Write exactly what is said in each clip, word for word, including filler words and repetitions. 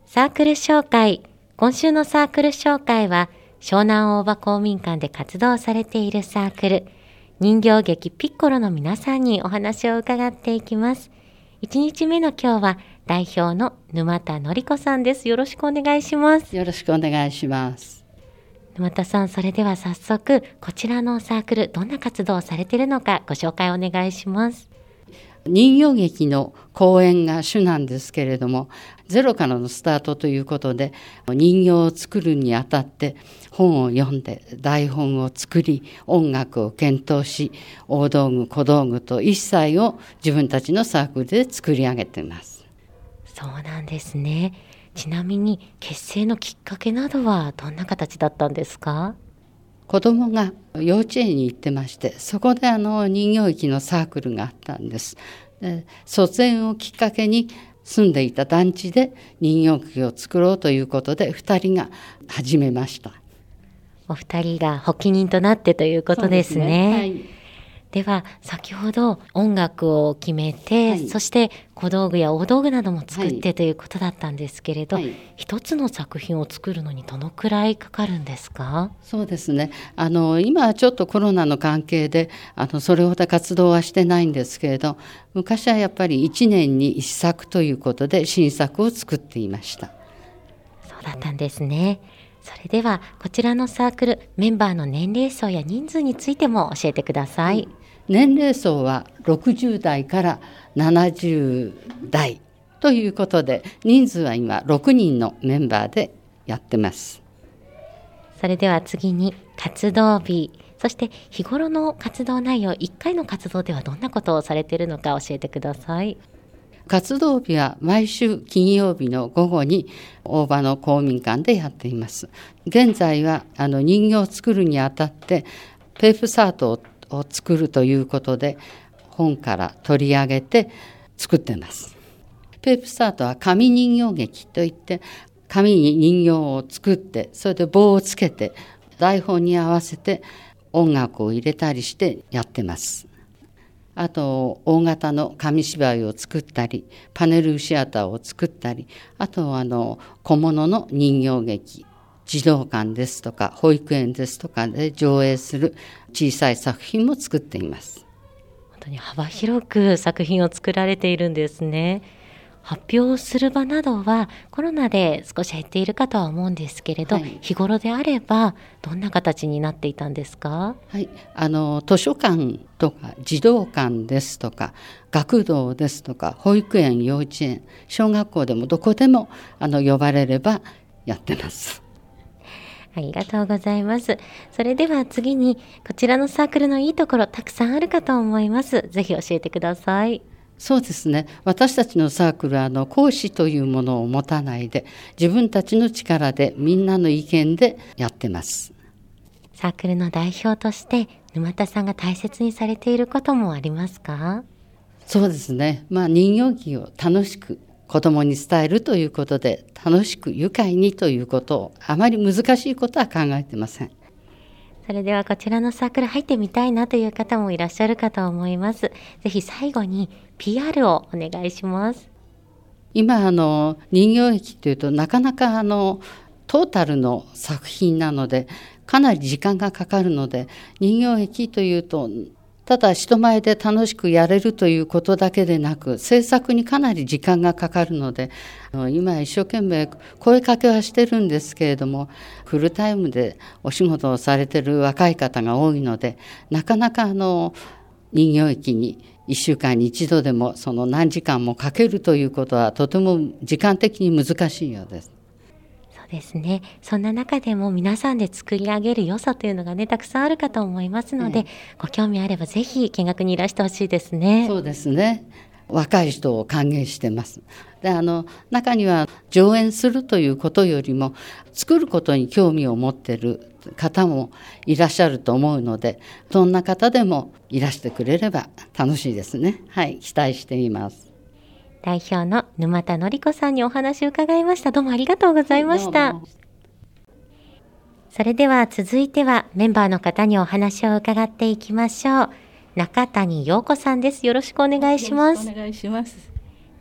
サークル紹介。今週のサークル紹介は、湘南大場公民館で活動されているサークル、人形劇ピッコロの皆さんにお話を伺っていきます。いちにちめの今日は、代表の沼田のり子さんです。よろしくお願いします。 よろしくお願いします。 沼田さん、それでは早速、こちらのサークル、どんな活動をされているのかご紹介お願いします。 人形劇の公演が主なんですけれども、ゼロからのスタートということで、人形を作るにあたって本を読んで台本を作り、音楽を検討し、大道具小道具と一切を自分たちのサークルで作り上げています。 そうなんですね。ちなみに結成のきっかけなどはどんな形だったんですか？ 子供が幼稚園に行ってまして、そこであの人形劇のサークルがあったんです。で、卒園をきっかけに住んでいた団地で人形劇を作ろうということでふたりが始めました。 お二人が発起人となってということですね。 そうですね。はい。 では先ほど音楽を決めて、はい、そして小道具や大道具なども作ってということだったんですけれど、はい、一つの作品を作るのにどのくらいかかるんですか？ そうですね、あの今はちょっとコロナの関係であのそれほど活動はしてないんですけれど、昔はやっぱりいちねんにいっさくということで新作を作っていました。 そうだったんですね。それではこちらのサークルメンバーの年齢層や人数についても教えてください。はい、 年齢層はろくじゅうだいからななじゅうだいということで、人数は今ろくにんのメンバーでやってます。 それでは次に活動日、そして日頃の活動内容、いっかいの活動ではどんなことをされているのか教えてください。 活動日は毎週金曜日の午後に大場の公民館でやっています。現在はあの人形を作るにあたってペープサートを作るということで本から取り上げて作っています。ペープサートは紙人形劇といって、紙に人形を作って、それで棒をつけて台本に合わせて音楽を入れたりしてやってます。あと大型の紙芝居を作ったり、パネルシアターを作ったり、あとあの小物の人形劇、児童館ですとか保育園ですとかで上映する小さい作品も作っています。 本当に幅広く作品を作られているんですね。発表する場などはコロナで少し減っているかとは思うんですけれど、はい、日頃であればどんな形になっていたんですか？ はい、あの図書館とか児童館ですとか学童ですとか保育園、幼稚園、小学校でもどこでもあの呼ばれればやってます。 ありがとうございます。それでは次にこちらのサークルのいいところたくさんあるかと思います。ぜひ教えてください。 そうですね、私たちのサークルはあの講師というものを持たないで、自分たちの力でみんなの意見でやってます。 サークルの代表として沼田さんが大切にされていることもありますか？ そうですね、まあ、人形劇を楽しく子どもに伝えるということで、楽しく愉快にということをあまり難しいことは考えてません。 それではこちらのサークル入ってみたいなという方もいらっしゃるかと思います。ぜひ最後に ピーアール をお願いします。 今あの人形劇というとなかなかあのトータルの作品なのでかなり時間がかかるので、人形劇というとただ人前で楽しくやれるということだけでなく、制作にかなり時間がかかるので、今一生懸命声かけはしてるんですけれども、フルタイムでお仕事をされている若い方が多いので、なかなかあの人形劇にいっしゅうかんに一度でもその何時間もかけるということはとても時間的に難しいようです。 ですね、そんな中でも皆さんで作り上げる良さというのがねたくさんあるかと思いますので、ええ、ご興味あればぜひ見学にいらしてほしいですね。 そうですね、若い人を歓迎してます。であの中には上演するということよりも作ることに興味を持っている方もいらっしゃると思うので、そんな方でもいらしてくれれば楽しいですね。はい、期待しています。 代表の沼田のり子さんにお話を伺いました。どうもありがとうございました。それでは続いてはメンバーの方にお話を伺っていきましょう。中谷陽子さんです。よろしくお願いします。 よろしくお願いします。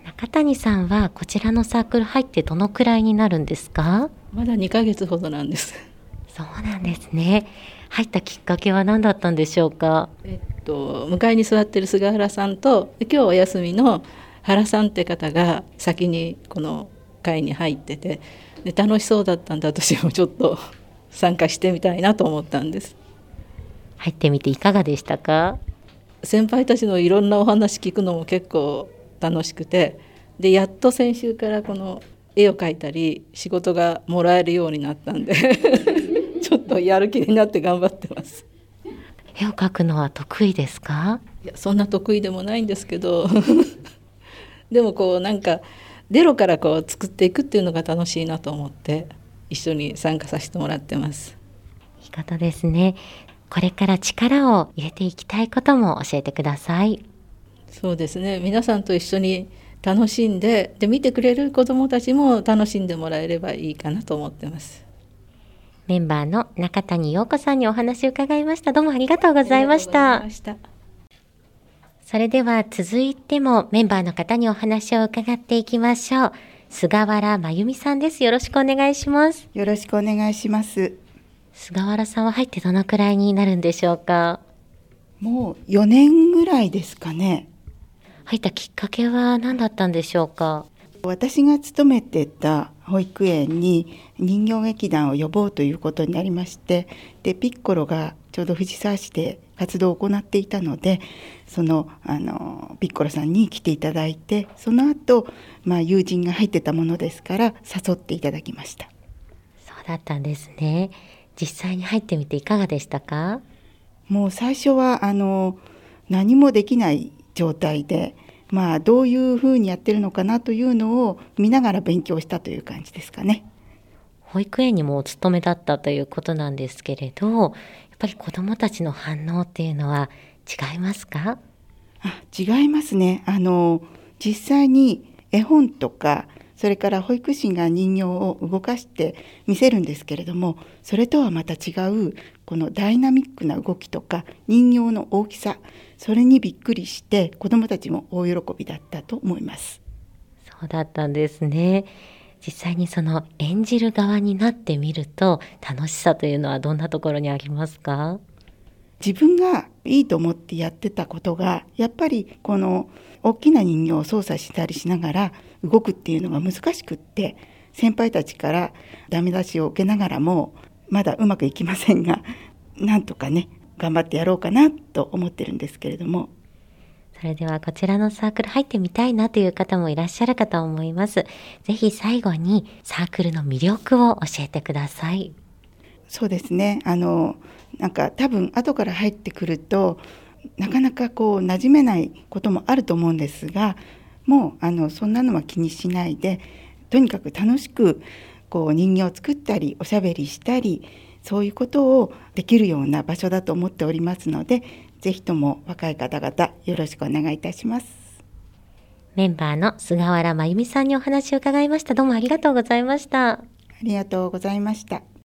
中谷さんはこちらのサークル入ってどのくらいになるんですか？ まだにかげつほどなんです。 そうなんですね。入ったきっかけは何だったんでしょうか？ えっと向かいに座ってる菅原さんと今日お休みの原さんって方が先にこの会に入ってて、で楽しそうだったんで私もちょっと参加してみたいなと思ったんです。 入ってみていかがでしたか？ 先輩たちのいろんなお話聞くのも結構楽しくて、でやっと先週からこの絵を描いたり仕事がもらえるようになったんでちょっとやる気になって頑張ってます。 絵を描くのは得意ですか？ いやそんな得意でもないんですけどでもこうなんかゼロからこう作っていくっていうのが楽しいなと思って一緒に参加させてもらってます。 いいことですね。これから力を入れていきたいことも教えてください。 そうですね、皆さんと一緒に楽しんで、で見てくれる子どもたちも楽しんでもらえればいいかなと思ってます。 メンバーの中谷陽子さんにお話を伺いました。どうもありがとうございました。それでは続いてもメンバーの方にお話を伺っていきましょう。菅原真由美さんです。よろしくお願いします。 よろしくお願いします。 菅原さんは入ってどのくらいになるんでしょうか？ もうよねんぐらいですかね。 入ったきっかけは何だったんでしょうか？ 私が勤めてた保育園に人形劇団を呼ぼうということになりまして、でピッコロがちょうど藤沢市で活動を行っていたので、そのあのピッコロさんに来ていただいて、その後、まあ、友人が入ってたものですから誘っていただきました。 そうだったんですね。実際に入ってみていかがでしたか？ もう最初はあの何もできない状態で、まあ、どういうふうにやってるのかなというのを見ながら勉強したという感じですかね。 保育園にもお勤めだったということなんですけれど、やっぱり子どもたちの反応っていうのは違いますか？ あ、違いますね。あの実際に絵本とか、それから保育士が人形を動かして見せるんですけれども、それとはまた違うこのダイナミックな動きとか人形の大きさ、それにびっくりして子どもたちも大喜びだったと思います。 そうだったんですね。実際にその演じる側になってみると楽しさというのはどんなところにありますか？ 自分がいいと思ってやってたことが、やっぱりこの大きな人形を操作したりしながら動くっていうのが難しくって、先輩たちからダメ出しを受けながらもまだうまくいきませんが、なんとかね頑張ってやろうかなと思ってるんですけれども。 それではこちらのサークル入ってみたいなという方もいらっしゃるかと思います。ぜひ最後にサークルの魅力を教えてください。 そうですね、あのなんか多分後から入ってくるとなかなかこう馴染めないこともあると思うんですが、もうあのそんなのは気にしないで、とにかく楽しくこう人形を作ったりおしゃべりしたり、そういうことをできるような場所だと思っておりますので、ぜひとも若い方々よろしくお願いいたします。 メンバーの菅原真由美さんにお話を伺いました。どうもありがとうございました。 ありがとうございました。